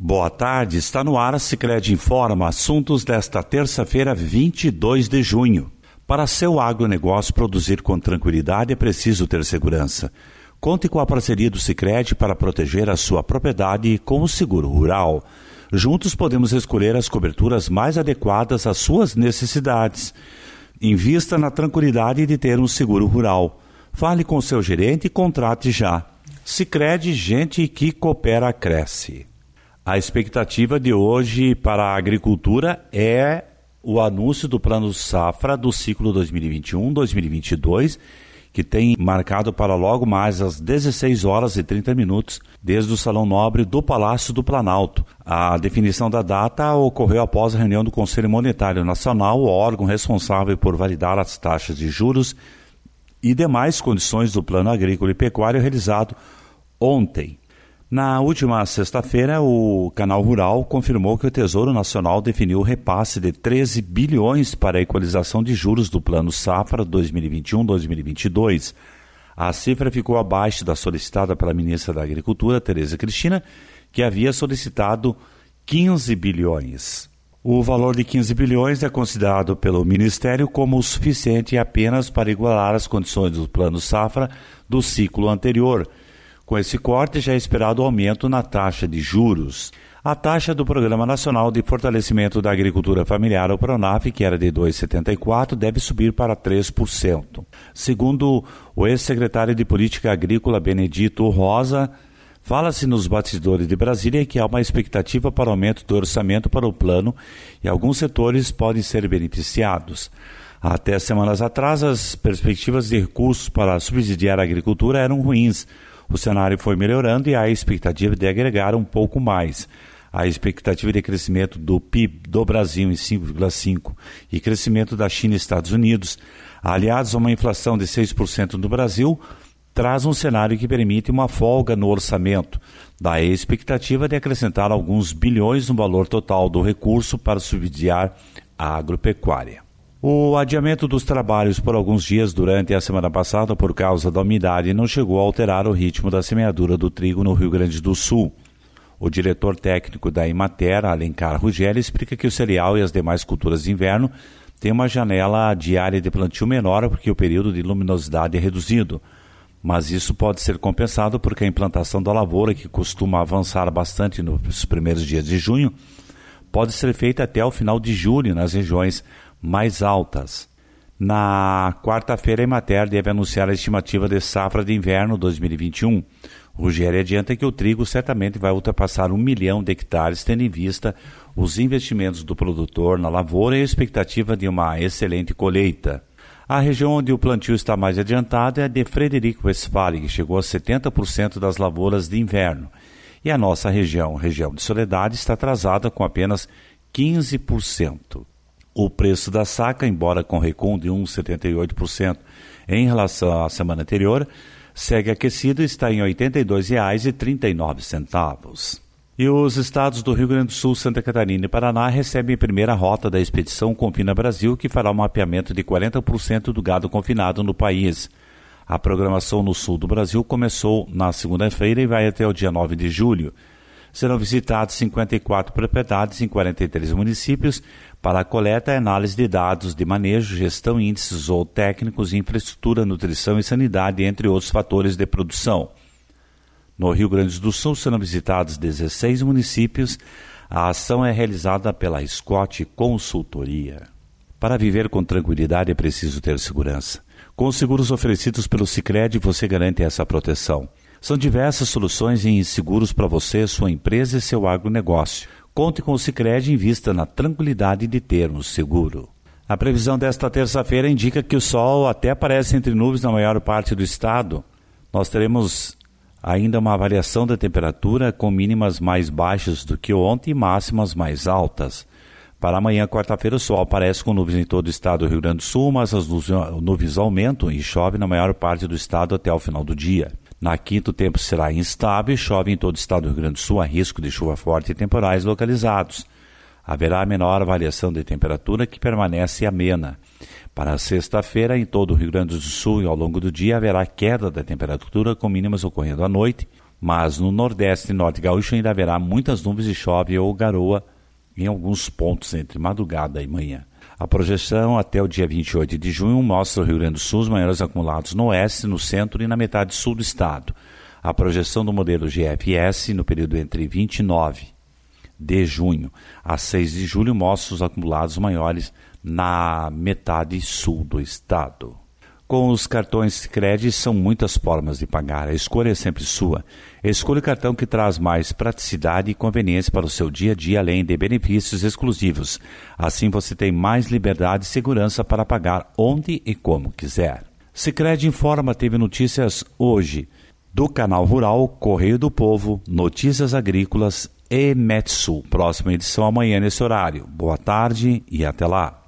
Boa tarde, está no ar a Sicredi Informa, assuntos desta terça-feira, 22 de junho. Para seu agronegócio produzir com tranquilidade é preciso ter segurança. Conte com a parceria do Sicredi para proteger a sua propriedade com o seguro rural. Juntos podemos escolher as coberturas mais adequadas às suas necessidades. Invista na tranquilidade de ter um seguro rural. Fale com seu gerente e contrate já. Sicredi, gente que coopera, cresce. A expectativa de hoje para a agricultura é o anúncio do Plano Safra do ciclo 2021-2022, que tem marcado para logo mais às 16 horas e 30 minutos, desde o Salão Nobre do Palácio do Planalto. A definição da data ocorreu após a reunião do Conselho Monetário Nacional, o órgão responsável por validar as taxas de juros e demais condições do Plano Agrícola e Pecuário realizado ontem. Na última sexta-feira, o Canal Rural confirmou que o Tesouro Nacional definiu o repasse de 13 bilhões para a equalização de juros do Plano Safra 2021-2022. A cifra ficou abaixo da solicitada pela ministra da Agricultura, Tereza Cristina, que havia solicitado 15 bilhões. O valor de 15 bilhões é considerado pelo Ministério como o suficiente apenas para igualar as condições do Plano Safra do ciclo anterior. Com esse corte, já é esperado o aumento na taxa de juros. A taxa do Programa Nacional de Fortalecimento da Agricultura Familiar, o PRONAF, que era de 2,74%, deve subir para 3%. Segundo o ex-secretário de Política Agrícola, Benedito Rosa, fala-se nos bastidores de Brasília que há uma expectativa para o aumento do orçamento para o plano e alguns setores podem ser beneficiados. Até semanas atrás, as perspectivas de recursos para subsidiar a agricultura eram ruins. O cenário foi melhorando e há a expectativa de agregar um pouco mais. A expectativa de crescimento do PIB do Brasil em 5,5% e crescimento da China e Estados Unidos, aliados a uma inflação de 6% no Brasil, traz um cenário que permite uma folga no orçamento. Daí a expectativa de acrescentar alguns bilhões no valor total do recurso para subsidiar a agropecuária. O adiamento dos trabalhos por alguns dias durante a semana passada por causa da umidade não chegou a alterar o ritmo da semeadura do trigo no Rio Grande do Sul. O diretor técnico da Emater, Alencar Ruggeri, explica que o cereal e as demais culturas de inverno têm uma janela diária de plantio menor porque o período de luminosidade é reduzido. Mas isso pode ser compensado porque a implantação da lavoura, que costuma avançar bastante nos primeiros dias de junho, pode ser feita até o final de julho nas regiões mais altas. Na quarta-feira, a Emater deve anunciar a estimativa de safra de inverno 2021. O Ruggeri adianta que o trigo certamente vai ultrapassar 1 milhão de hectares, tendo em vista os investimentos do produtor na lavoura e a expectativa de uma excelente colheita. A região onde o plantio está mais adiantado é a de Frederico Westphalen, que chegou a 70% das lavouras de inverno. E a nossa região de Soledade, está atrasada com apenas 15%. O preço da saca, embora com recuo de 1,78% em relação à semana anterior, segue aquecido e está em R$ 82,39. E os estados do Rio Grande do Sul, Santa Catarina e Paraná recebem a primeira rota da expedição Confina Brasil, que fará um mapeamento de 40% do gado confinado no país. A programação no sul do Brasil começou na segunda-feira e vai até o dia 9 de julho. Serão visitadas 54 propriedades em 43 municípios para a coleta e análise de dados de manejo, gestão, índices zootécnicos, infraestrutura, nutrição e sanidade, entre outros fatores de produção. No Rio Grande do Sul serão visitados 16 municípios. A ação é realizada pela Scott Consultoria. Para viver com tranquilidade é preciso ter segurança. Com os seguros oferecidos pelo Sicredi, você garante essa proteção. São diversas soluções em seguros para você, sua empresa e seu agronegócio. Conte com o Sicredi e invista na tranquilidade de ter um seguro. A previsão desta terça-feira indica que o sol até aparece entre nuvens na maior parte do estado. Nós teremos ainda uma variação da temperatura com mínimas mais baixas do que ontem e máximas mais altas. Para amanhã, quarta-feira, o sol aparece com nuvens em todo o estado do Rio Grande do Sul, mas as nuvens aumentam e chove na maior parte do estado até o final do dia. Na quinta, o tempo será instável e chove em todo o estado do Rio Grande do Sul, há risco de chuva forte e temporais localizados. Haverá menor variação de temperatura que permanece amena. Para sexta-feira, em todo o Rio Grande do Sul e ao longo do dia, haverá queda da temperatura com mínimas ocorrendo à noite, mas no Nordeste e Norte Gaúcho ainda haverá muitas nuvens e chove ou garoa em alguns pontos entre madrugada e manhã. A projeção até o dia 28 de junho mostra o Rio Grande do Sul os maiores acumulados no oeste, no centro e na metade sul do estado. A projeção do modelo GFS no período entre 29 de junho a 6 de julho mostra os acumulados maiores na metade sul do estado. Com os cartões Sicredi são muitas formas de pagar, a escolha é sempre sua. Escolha o cartão que traz mais praticidade e conveniência para o seu dia a dia, além de benefícios exclusivos. Assim você tem mais liberdade e segurança para pagar onde e como quiser. Sicredi Informa teve notícias hoje do Canal Rural, Correio do Povo, Notícias Agrícolas e Metsul. Próxima edição amanhã nesse horário. Boa tarde e até lá.